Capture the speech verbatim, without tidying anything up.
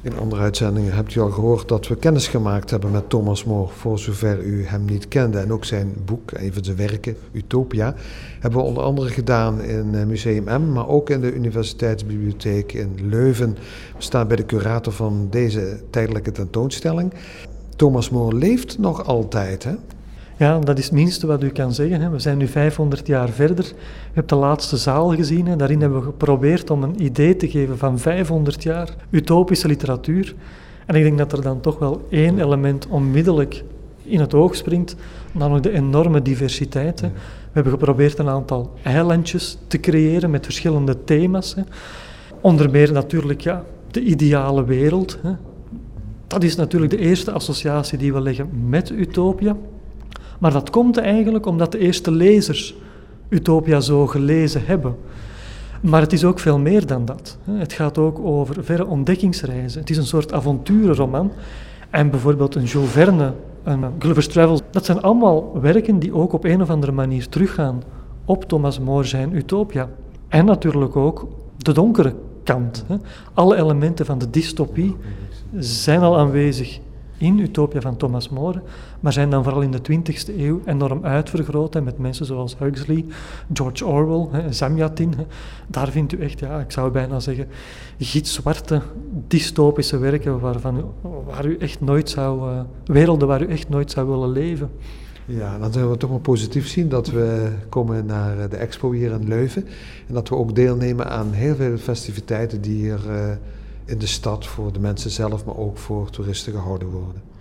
In andere uitzendingen hebt u al gehoord dat we kennis gemaakt hebben met Thomas More, voor zover u hem niet kende. En ook zijn boek, een van zijn werken, Utopia, hebben we onder andere gedaan in Museum M, maar ook in de Universiteitsbibliotheek in Leuven. We staan bij de curator van deze tijdelijke tentoonstelling. Thomas More leeft nog altijd, hè? Ja, dat is het minste wat u kan zeggen. Hè. We zijn nu vijfhonderd jaar verder. U hebt de laatste zaal gezien. Hè. Daarin hebben we geprobeerd om een idee te geven van vijfhonderd jaar utopische literatuur. En ik denk dat er dan toch wel één element onmiddellijk in het oog springt, namelijk de enorme diversiteit. Hè. We hebben geprobeerd een aantal eilandjes te creëren met verschillende thema's. Hè. Onder meer natuurlijk ja, de ideale wereld. Hè. Dat is natuurlijk de eerste associatie die we leggen met Utopia. Maar dat komt eigenlijk omdat de eerste lezers Utopia zo gelezen hebben. Maar het is ook veel meer dan dat. Het gaat ook over verre ontdekkingsreizen. Het is een soort avonturenroman. En bijvoorbeeld een Jules Verne, een Gulliver's Travels, dat zijn allemaal werken die ook op een of andere manier teruggaan op Thomas More zijn Utopia. En natuurlijk ook de donkere kant. Alle elementen van de dystopie zijn al aanwezig in Utopia van Thomas More, maar zijn dan vooral in de twintigste eeuw enorm uitvergroot. En met mensen zoals Huxley, George Orwell, Zamyatin. Daar vindt u echt, ja, ik zou bijna zeggen, gitzwarte dystopische werken waarvan u, waar u echt nooit zou, uh, werelden waar u echt nooit zou willen leven. Ja, dan zullen we toch maar positief zien dat we komen naar de expo hier in Leuven en dat we ook deelnemen aan heel veel festiviteiten die hier uh, in de stad voor de mensen zelf, maar ook voor toeristen gehouden worden.